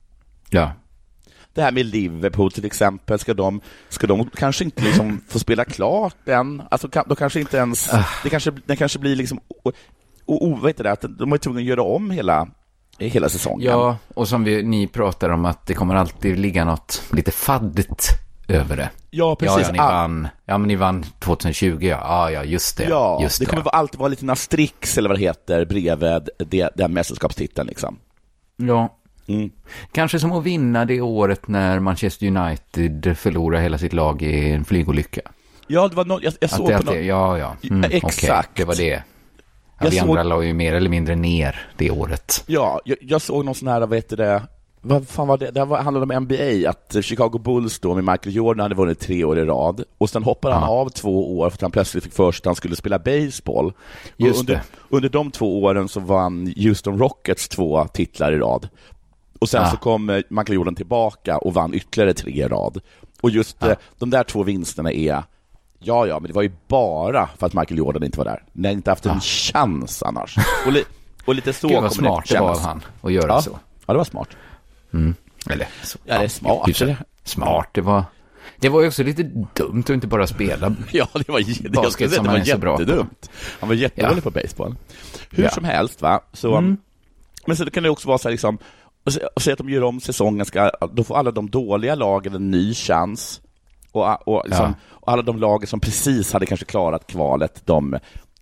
Ja. Det här med Liverpool till exempel, ska de, ska de kanske inte liksom få spela klart den? Alltså de kanske inte ens, uh. det kanske, det kanske blir liksom, och, och, och vet du det, att de är tvungna att göra om hela, hela säsongen. Ja, och som vi, ni pratar om att det kommer alltid ligga något lite faddigt över det. Ja, precis. Ja, ja, ni vann, ja men ni vann tjugohundratjugo, ja, ja, ja just det. Ja, just det, det kommer alltid vara lite asterix eller vad det heter bredvid det, den mästerskapstiteln liksom. Ja. Mm. Kanske som att vinna det året när Manchester United förlorar hela sitt lag i en flygolycka. Ja, det var no- jag, jag såg det, på något. Ja, ja. Mm, exakt. Okay. Det var det. Ja, vi andra såg... la ju mer eller mindre ner det året. Ja, jag, jag såg någon sån här, vad heter det? Vad fan var det? Det var, handlade om N B A, att Chicago Bulls då med Michael Jordan hade vunnit tre år i rad. Och sen hoppade han ja. av två år för att han plötsligt fick först att han skulle spela baseball. Just under, det. under de två åren så vann Houston Rockets två titlar i rad. Och sen ja. så kom Michael Jordan tillbaka och vann ytterligare tre i rad. Och just ja. de där två vinsterna är, ja ja, men det var ju bara för att Michael Jordan inte var där. Ni har inte haft en ja. chans annars. Och, li- och lite så Gud, kommer smart det det var av han att göra ja. så. Ja, det var smart. Mm. Eller så. Ja, det är smart. Ja, det smart, det var det var ju också lite dumt att inte bara spela. Ja, det var, det, basket det, som det var jättedumt. Han var jättedålig ja. på baseball. Hur ja. som helst, va? Så, mm. Men så det kan det också vara så här, liksom, och säga att de gör om säsongen, ska, då får alla de dåliga lagen en ny chans. Och, och, liksom, ja. och alla de lagen som precis hade kanske klarat kvalet, de,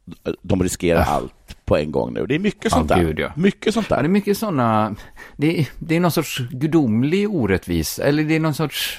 de riskerar ja. allt på en gång nu. Det är mycket sånt ja, där. Gud, ja. Mycket sånt där. Ja, det är mycket såna, det är, det är någon sorts gudomlig orättvisa, eller det är någon sorts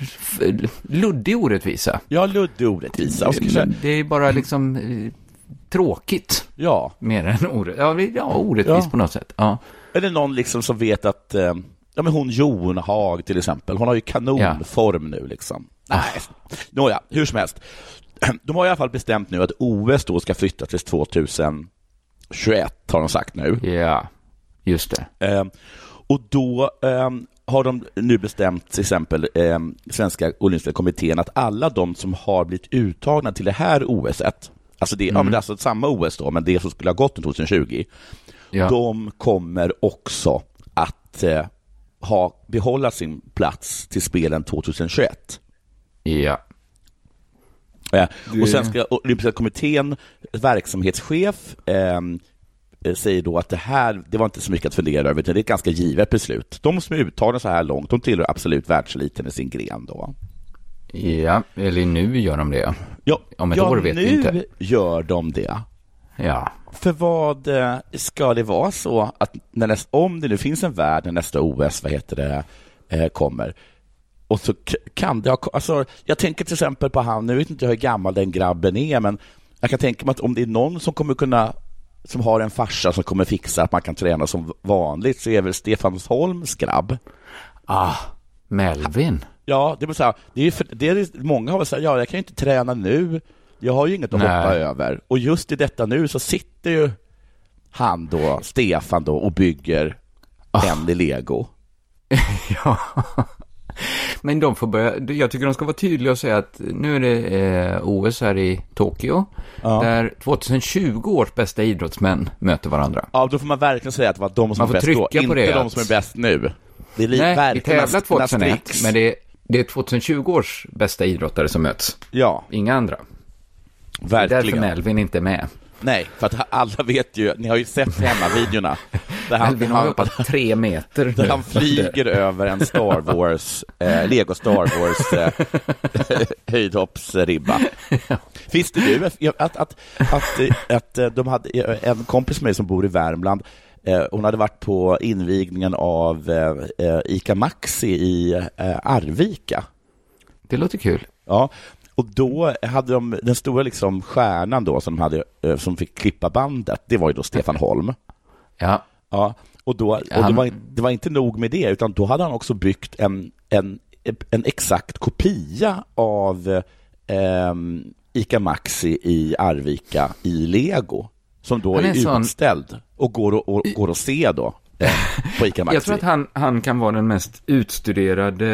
luddig orättvisa. Ja, luddig orättvisa. Och det, det är bara liksom eh, tråkigt. Ja. Mer än orätt, ja, ja, orättvist ja. på något sätt. Ja. Är det någon liksom som vet att eh, ja, men hon Jon Haag till exempel, hon har ju kanonform ja. nu liksom. Nej, nåja, hur som helst. De har i alla fall bestämt nu att O S då ska flytta till tjugohundratjugoett, har de sagt nu. Ja, just det. Eh, och då eh, har de nu bestämt till exempel eh, Svenska Olympiska kommittén att alla de som har blivit uttagna till det här O S-et, alltså det, mm. ja, men det är alltså samma O S då, men det som skulle ha gått tjugohundratjugo, ja. de kommer också att eh, ha behålla sin plats till spelen tjugohundratjugoett. Ja. Ja. Och Svenska Olympiska kommittén verksamhetschef eh, säger då att det här, det var inte så mycket att fundera över, utan det är ett ganska givet beslut. De som är uttagna så här långt, de tillhör absolut världseliten i sin gren då. Ja, eller nu gör de det. Ja, om ett ja år vet nu vi inte. Gör de det. Ja. För vad ska det vara så att när nästa, om det nu finns en värld när nästa O S, vad heter det, eh, kommer, och så kan det ha, alltså jag tänker till exempel på han, nu vet inte hur gammal den grabben är, men jag kan tänka mig att om det är någon som kommer kunna, som har en farsa som kommer fixa att man kan träna som vanligt, så är väl Stefan Holms grabb. Ah, Melvin. Ja, det är så här, det är, för, det är många har väl sagt, ja, jag kan inte träna nu. Jag har ju inget att Nej. hoppa över. Och just i detta nu så sitter ju han då, Stefan då, och bygger oh. en i Lego. Ja. Men de får börja, jag tycker de ska vara tydliga och säga att nu är det eh, O S här i Tokyo, ja. där tjugohundratjugo års bästa idrottsmän möter varandra. Ja, då får man verkligen säga att det var de som man är bäst då, inte det, de att... som är bäst nu. Det är li- Nej, vi tävlar tjugohundraett, men det är, det är tjugohundratjugo års bästa idrottare som möts. Ja. Inga andra. Verkligen. Det är därför Melvin inte är med. Nej, för att alla vet ju, ni har ju sett hemma-videorna. Där han, Melvin har hoppat tre meter. Där han flyger över en Star Wars, eh, Lego Star Wars eh, höjdhoppsribba. Visste du att, att, att, att, att de hade en kompis med mig som bor i Värmland, eh, hon hade varit på invigningen av eh, Ica Maxi i eh, Arvika. Det låter kul. Ja. Och då hade de den stora liksom stjärnan då som hade som fick klippa bandet. Det var ju då Stefan Holm. Ja. Ja. Och då och det var det var inte nog med det, utan då hade han också byggt en en en exakt kopia av eh, Ica Maxi i Arvika i Lego som då är, är utställd sån... och går och, och går att se då eh, på Ica Maxi. Jag tror att han han kan vara den mest utstuderade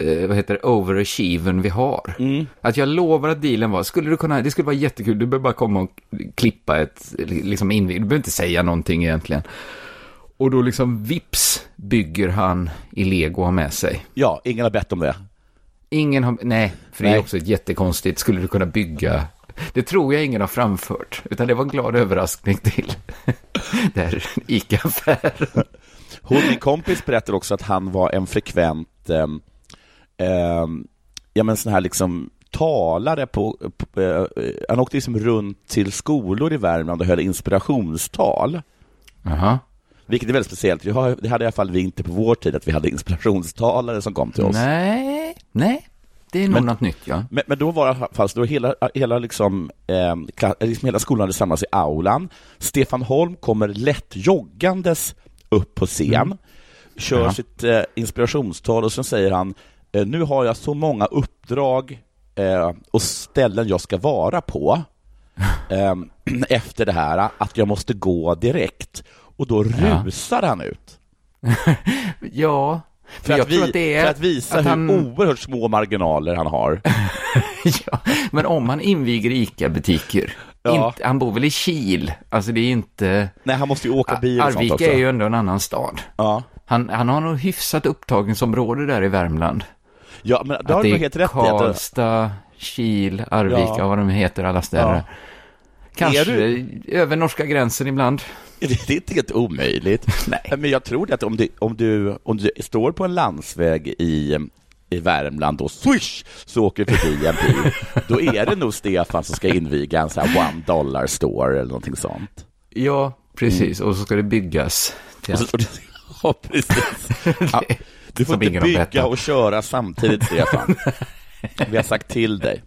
eh, vad heter det, overachieven vi har. Mm. Att jag lovar att dealen var, skulle du kunna, det skulle vara jättekul, du behöver bara komma och klippa ett, liksom invig, du behöver inte säga någonting egentligen. Och då liksom vips bygger han i Lego har med sig. Ja, ingen har bett om det. Ingen har, nej, för nej. Det är också jättekonstigt, skulle du kunna bygga, det tror jag ingen har framfört, utan det var en glad överraskning till där ICA-affären. Hon, min kompis berättar också att han var en frekvent eh, eh, ja men sån här liksom talare på, på eh, han åkte liksom runt till skolor i Värmland och höll inspirationstal. Aha. Vilket är väldigt speciellt. Vi har, det hade i alla fall vi inte på vår tid att vi hade inspirationstalare som kom till oss. Nej, nej. Det är nog men, något nytt, ja. Men, men då var det fast då hela hela liksom, eh, liksom hela skolan hade samlats i aulan. Stefan Holm kommer lätt joggandes upp på scen, mm. kör ja. sitt eh, inspirationstal och sen säger han eh, nu har jag så många uppdrag eh, och ställen jag ska vara på eh, efter det här att jag måste gå direkt. Och då rusar ja. han ut. ja. För, för, att vi, att det är, för att visa att hur han... oerhört små marginaler han har. ja, men om han inviger ICA-butiker. Ja. Inte, han bor väl i Kil. Alltså det är inte... Nej, han måste ju åka bil och sånt också. Arvika är ju ändå en annan stad. Ja. Han, han har nog hyfsat upptagningsområde där i Värmland. Ja, men det har du helt rätt i. Karlstad, Kil, Arvika, ja. vad de heter, alla städer. Ja. Kanske du... över norska gränsen ibland. Det är inte helt omöjligt. Nej. Men jag tror att om du, om du, om du står på en landsväg i, i Värmland och swish så åker förbi en bil, då är det nog Stefan som ska inviga en sån här one dollar store eller någonting sånt. Ja, precis. Mm. Och så ska det byggas. Till så, ja, precis. Ja, du får inte bygga och köra samtidigt, Stefan. Vi har sagt till dig.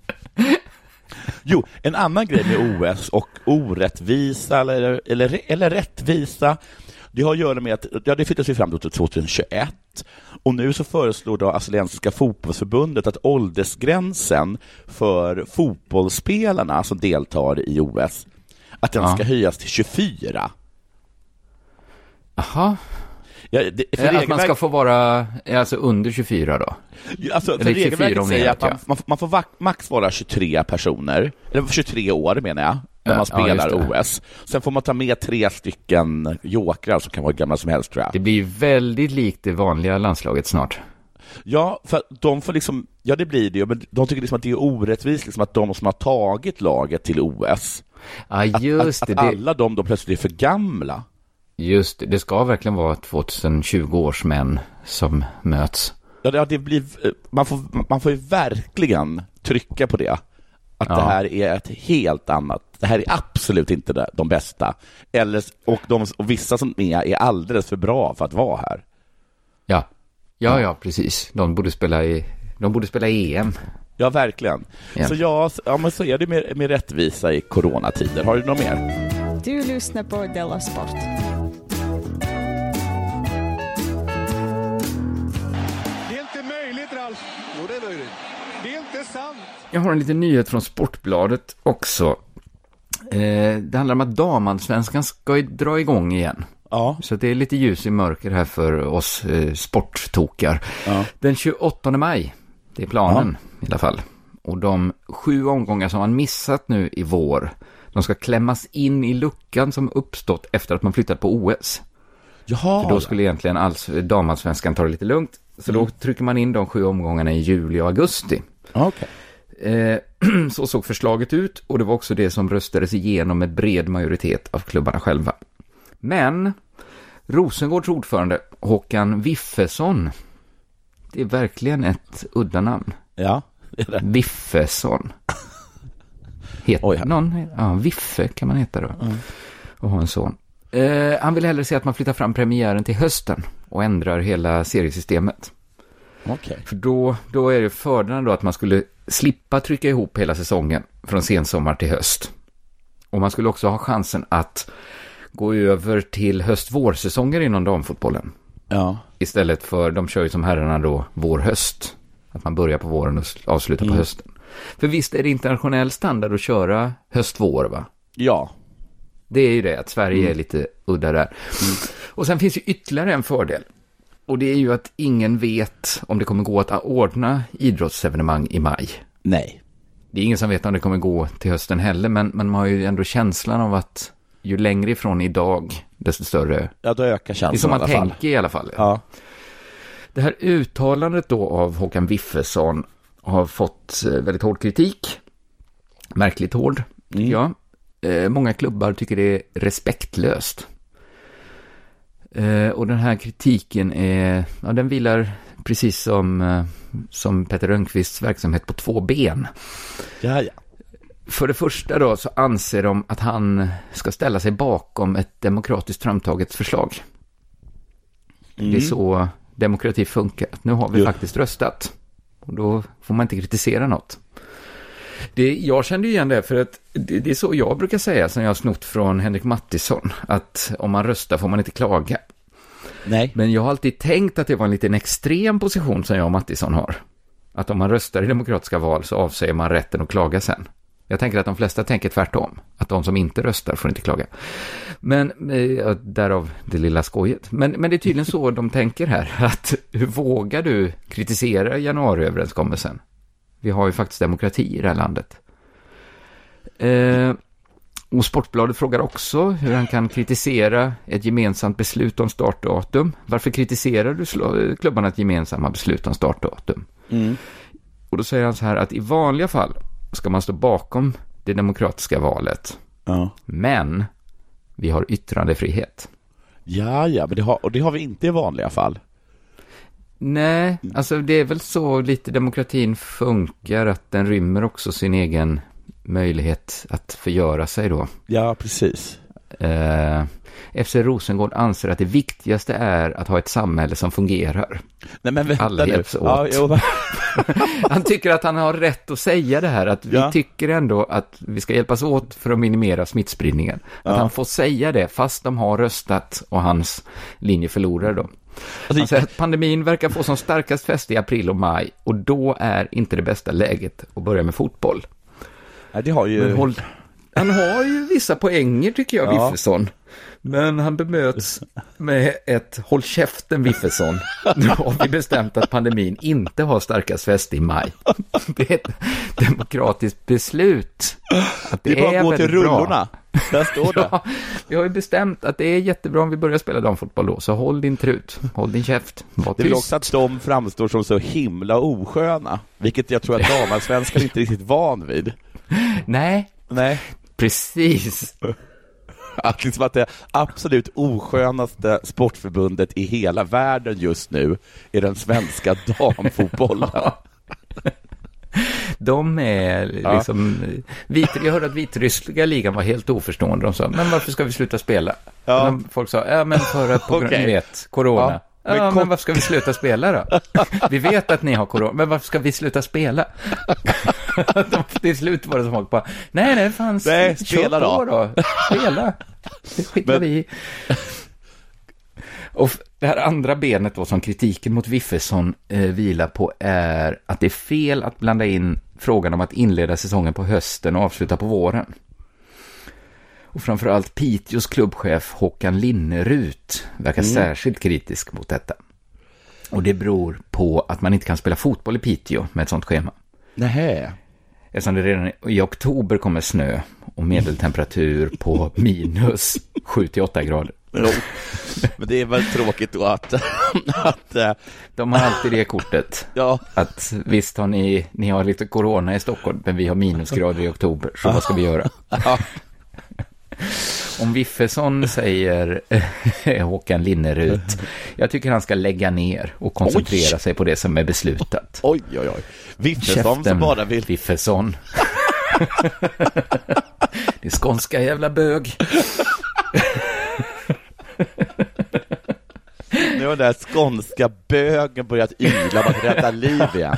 Jo, en annan grej med O S och orättvisa eller, eller, eller rättvisa, det har att göra med att ja, det flyttas ju fram till tjugohundratjugoett och nu så föreslår då Australiensiska fotbollsförbundet att åldersgränsen för fotbollsspelarna som deltar i O S att den ja. ska höjas till tjugofyra. Aha. Ja, det, för att regelverk... man ska få vara alltså under tjugofyra då? Alltså, för regelverket säger att man, man, man får max vara tjugotre personer, eller tjugotre år menar jag, när ja, man spelar ja, O S. Sen får man ta med tre stycken jokrar som kan vara gamla som helst, tror jag. Det blir väldigt likt det vanliga landslaget snart. Ja, för de får liksom, ja det blir det, men de tycker liksom att det är orättvist liksom att de som har tagit laget till O S, ja, just att, det, att, att alla de då plötsligt är för gamla. Just det, det ska verkligen vara tjugohundratjugo års män som möts. Ja, det blir, man, får, man får ju verkligen trycka på det. Att ja. det här är ett helt annat. Det här är absolut inte det, de bästa. Eller, och, de, och vissa som är är alldeles för bra för att vara här. Ja, ja, ja precis. De borde spela i, de borde spela E M. Ja, verkligen. Ja. Så ja, ja, men så är det med, med rättvisa i coronatider. Har du något mer? Du lyssnar på Della Sport. Jo, det är möjligt. Det är inte sant. Jag har en liten nyhet från Sportbladet också. Eh, det handlar om att damallsvenskan ska dra igång igen. Ja. Så det är lite ljus i mörker här för oss eh, sporttokar. Ja. Den tjugoåttonde maj, det är planen ja. i alla fall. Och de sju omgångar som man missat nu i vår, de ska klämmas in i luckan som uppstått efter att man flyttat på O S. Jaha. För då skulle egentligen alls, damallsvenskan ta det lite lugnt. Så mm. då trycker man in de sju omgångarna i juli och augusti. Okay. Eh, så såg förslaget ut och det var också det som röstades igenom med bred majoritet av klubbarna själva. Men Rosengårds ordförande Håkan Wiffesson, det är verkligen ett udda namn. Ja, det är det. Wiffesson. Heter Oj, någon? Ja, Wiffe kan man heta då. Mm. Och ha en son. Eh, han vill hellre se att man flyttar fram premiären till hösten och ändrar hela seriesystemet. Okay. För då, då är det fördelen då att man skulle slippa trycka ihop hela säsongen från sensommar till höst. Och man skulle också ha chansen att gå över till höst-vårsäsonger inom damfotbollen. Ja. Istället för, de kör ju som herrarna då vår-höst. Att man börjar på våren och avslutar mm. på hösten. För visst är det internationell standard att köra höst-vår, va? Ja. Det är ju det, att Sverige mm. är lite udda där. Mm. Och sen finns ju ytterligare en fördel. Och det är ju att ingen vet om det kommer gå att ordna idrottsevenemang i maj. Nej. Det är ingen som vet om det kommer gå till hösten heller, men, men man har ju ändå känslan av att ju längre ifrån idag, desto större. Ja, då ökar känslan. Det är som man i alla fall. tänker i alla fall. Ja. Det här uttalandet då av Håkan Wiffesson har fått väldigt hård kritik. Märkligt hård, tycker jag. Eh, många klubbar tycker det är respektlöst. Eh, och den här kritiken är, ja, den vilar precis som, eh, som Peter Rönnqvists verksamhet på två ben. Ja, ja. För det första då så anser de att han ska ställa sig bakom ett demokratiskt framtaget förslag. Mm. Det är så demokrati funkar. Nu har vi jo. faktiskt röstat. Och då får man inte kritisera något. Det, jag kände igen det för att det, det är så jag brukar säga som jag har snott från Henrik Mattisson. Att om man röstar får man inte klaga. Nej. Men jag har alltid tänkt att det var en liten extrem position som jag och Mattisson har. Att om man röstar i demokratiska val så avsäger man rätten att klaga sen. Jag tänker att de flesta tänker tvärtom. Att de som inte röstar får inte klaga. Men, eh, därav det lilla skojet. Men, men det är tydligen så de tänker här. Att hur vågar du kritisera januariöverenskommelsen? Vi har ju faktiskt demokrati i det här landet. Eh, och Sportbladet frågar också hur han kan kritisera ett gemensamt beslut om startdatum. Varför kritiserar du sl- klubbarnas gemensamma beslut om startdatum? Mm. Och då säger han så här att i vanliga fall ska man stå bakom det demokratiska valet. Ja. Men vi har yttrandefrihet. Ja, ja, men det har, och det har vi inte i vanliga fall. Nej, alltså det är väl så lite demokratin funkar att den rymmer också sin egen möjlighet att förgöra sig då. Ja, precis. Eh, F C Rosengård anser att det viktigaste är att ha ett samhälle som fungerar. Nej, men vänta alla hjälps åt. Ja, han tycker att han har rätt att säga det här, att vi ja. tycker ändå att vi ska hjälpas åt för att minimera smittspridningen. Att ja. han får säga det fast de har röstat och hans linje förlorar då. Alltså, han säger att pandemin verkar få som starkast fäste i april och maj och då är inte det bästa läget att börja med fotboll. Ja, det har ju... håll... Han har ju vissa poänger tycker jag, ja. Wiffesson. Men han bemöts med ett håll käften Wiffesson. Nu har vi bestämt att pandemin inte har starkast fäste i maj. Det är ett demokratiskt beslut. Att det, det är bara att gå till rullorna. Där står det. Ja, vi har ju bestämt att det är jättebra om vi börjar spela damfotboll då. Så håll din trut, håll din käft. Det är också att de framstår som så himla osköna. Vilket jag tror att damallsvenskan inte är riktigt van vid. Nej. Nej. Precis. Att liksom att det absolut oskönaste sportförbundet i hela världen just nu är den svenska damfotbollen. De är liksom... Ja. Jag hörde att vitryska ligan var helt oförstående. De sa, men varför ska vi sluta spela? Ja. Folk sa, ja men för att på grund okay. ni vet, corona. Ja. Men, ja, men varför ska vi sluta spela då? Vi vet att ni har corona, men varför ska vi sluta spela? Till slut var det som folk bara, nej, nej, fanns nej, spela då. då. Spela. Det skiter men... vi i. Och det här andra benet då som kritiken mot Wiffesson eh, vilar på är att det är fel att blanda in frågan om att inleda säsongen på hösten och avsluta på våren. Och framförallt Piteås klubbchef Håkan Linnerut verkar mm. särskilt kritisk mot detta. Och det beror på att man inte kan spela fotboll i Piteå med ett sånt schema. Nähä. Eftersom det redan i oktober kommer snö och medeltemperatur på minus sju till åtta grader. Jo. Men det är väl tråkigt då att, att de har alltid det kortet. Ja. Att visst har ni, ni har lite corona i Stockholm, men vi har minusgrader i oktober. Så vad ska vi göra? Ja. Om Wiffesson säger Håkan Linnerut, jag tycker han ska lägga ner och koncentrera oj. sig på det som är beslutat. Oj, oj, oj. Wiffesson som bara vill... Wiffesson. Det är skånska jävla bög. Nu har den där skånska bögen börjat yla om att rädda liv igen.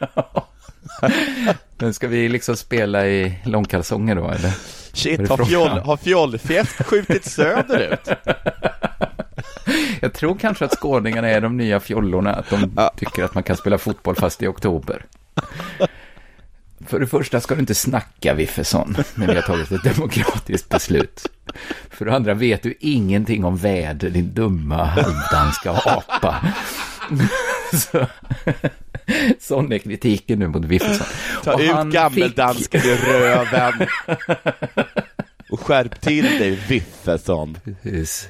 Men ska vi liksom spela i långkalsonger då, eller? Shit, har, fjoll, har fjollfjäst skjutit söderut? Jag tror kanske att skåningarna är de nya fjollorna. Att de ja. tycker att man kan spela fotboll fast i oktober. För det första ska du inte snacka, Wiffesson, när vi har tagit ett demokratiskt beslut. För det andra vet du ingenting om väder, din dumma halvdanska apa. Så, sån är kritiken nu mot Wiffesson. Ta och ut gammeldansken fick... i röven. Och skärp till dig, Wiffesson. Precis.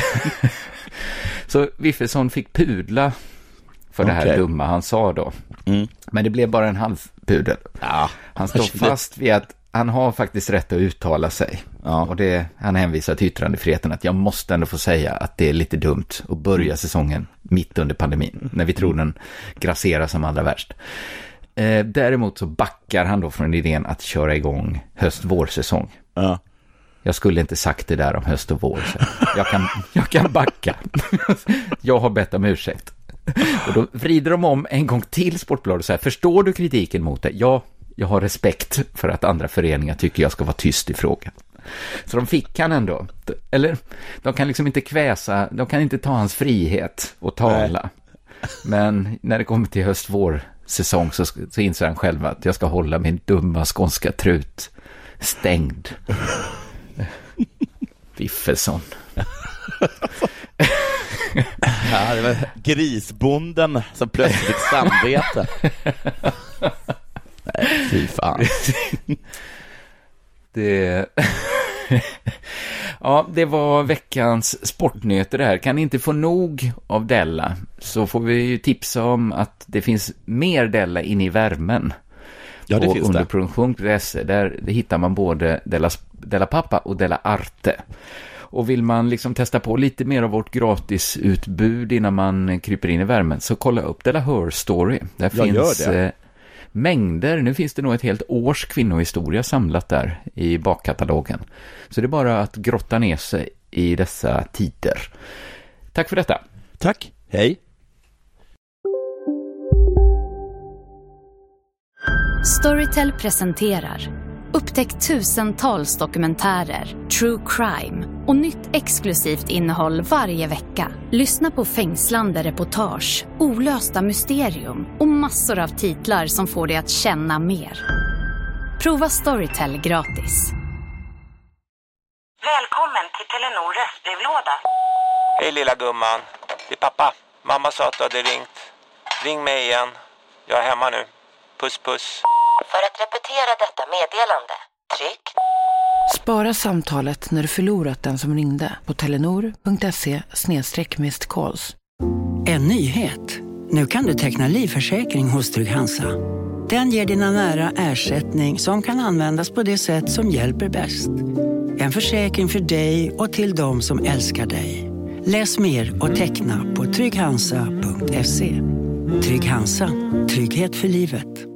Så Wiffesson fick pudla för det här okay. dumma han sa då. Mm. Men det blev bara en halv pudel. Ja, han står fast vid att han har faktiskt rätt att uttala sig. Ja. Och det, han hänvisar till yttrandefriheten att jag måste ändå få säga att det är lite dumt att börja säsongen mitt under pandemin. När vi tror den grasserar som allra värst. Eh, däremot så backar han då från idén att köra igång höst-vårsäsong. Ja. Jag skulle inte sagt det där om höst och vår. Så jag, kan, jag kan backa. Jag har bett om ursäkt. Och då vrider de om en gång till Sportbladet och säger, förstår du kritiken mot det? Ja, jag har respekt för att andra föreningar tycker jag ska vara tyst i frågan. Så de fick han ändå. Eller, de kan liksom inte kväsa, de kan inte ta hans frihet och tala. Nej. Men när det kommer till höst-vår säsong så, så inser han själv att jag ska hålla min dumma skånska trut stängd. Wiffesson. Ja, det var grisbonden som plötsligt fick samvete. Nej, fy fan. Det... Ja, det var veckans sportnyheter det här. Kan ni inte få nog av Della så får vi ju tipsa om att det finns mer Della in i värmen. Ja, det finns under punkt punkt se. Där hittar man både Della, Della Pappa och Della Arte. Och vill man liksom testa på lite mer av vårt gratisutbud innan man kryper in i värmen så kolla upp Della Her Story. Där jag finns eh, mängder. Nu finns det nog ett helt års kvinnohistoria samlat där i bakkatalogen. Så det är bara att grotta ner sig i dessa tider. Tack för detta. Tack. Hej. Storytel presenterar upptäck tusentals dokumentärer, true crime och nytt exklusivt innehåll varje vecka. Lyssna på fängslande reportage, olösta mysterium och massor av titlar som får dig att känna mer. Prova Storytel gratis. Välkommen till Telenor röstbrevlåda. Hej lilla gumman, det är pappa. Mamma sa att du hade ringt. Ring mig igen. Jag är hemma nu. Puss puss. För att repetera detta meddelande, tryck. Spara samtalet när du förlorat den som ringde på telenor punkt se snedstreck missed calls. En nyhet. Nu kan du teckna livförsäkring hos Trygg-Hansa. Den ger dina nära ersättning som kan användas på det sätt som hjälper bäst. En försäkring för dig och till de som älskar dig. Läs mer och teckna på trygg hansa punkt se. Trygg-Hansa. Trygghet för livet.